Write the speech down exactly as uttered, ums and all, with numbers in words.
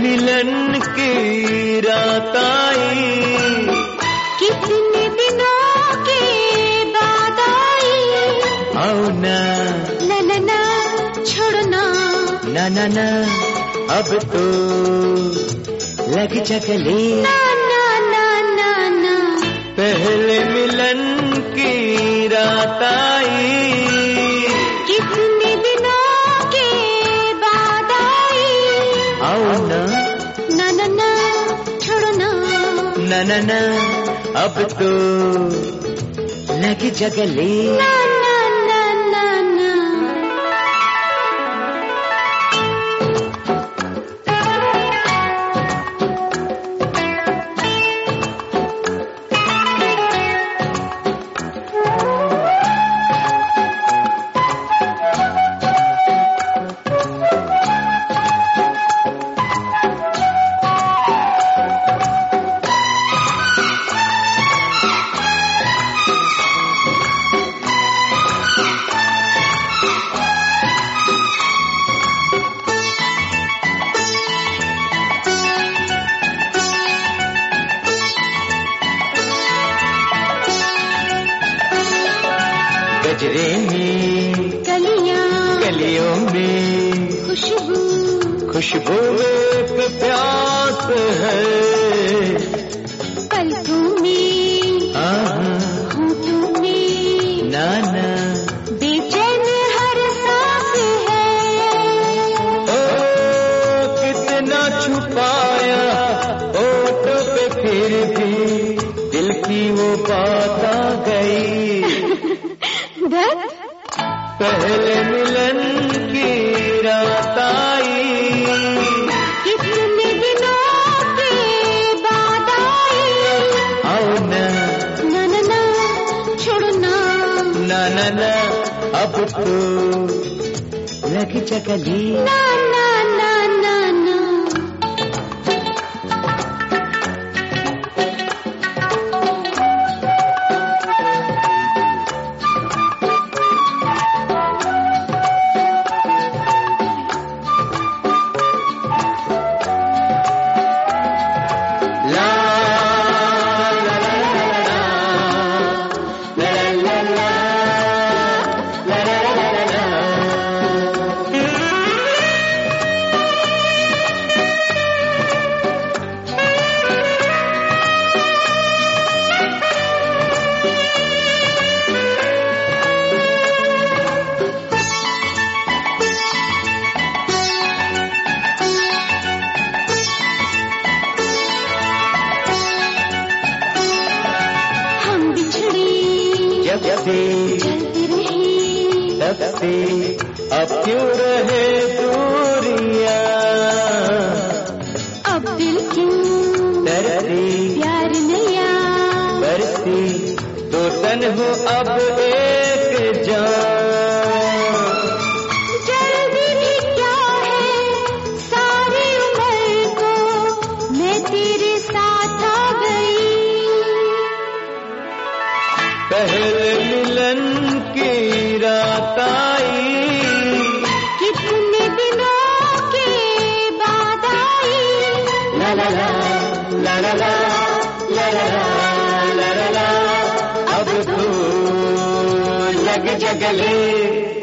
मिलन की रात आई, कितने दिनों के बाद आई। आओ ना ना ना ना छोड़ना, ना ना ना अब तो लग जा गले। ना ना ना ना ना पहले मिलन की रात आई, कितने दिनों के बाद आई। आओ ना ना ना ना छोड़ना, ना ना ना अब तो लग जा गले। ना ना ना ना ना गजरे में कलियां, कलियों में खुशबू खुशबू एक प्यास है। पलकों में, आहा, होठों में, नाना बेचैन हर सांस है। ओ कितना छुपाया होठों पे, फिर भी दिल की वो बात आ गई। पहले मिलन की रात आई, कितने दिनों के बाद आई। आओ ना ना ना ना छोड़ना, ना ना ना अब तो लग जा गले। ना ना ना ना ना जब से चलती रही, तब से अब क्यों रहे दूरियां, अब दिल क्यों डरती प्यार नया। बरसी तो तन हो अब एक जान। जल्दी भी क्या है, सारी उम्र को मैं तेरे साथ आ गई। पहले मिलन की रात आई, कितने दिनों के बाद आई। ला ला ला ला ला ला ला ला ला ला ला अब तो लग जा गले।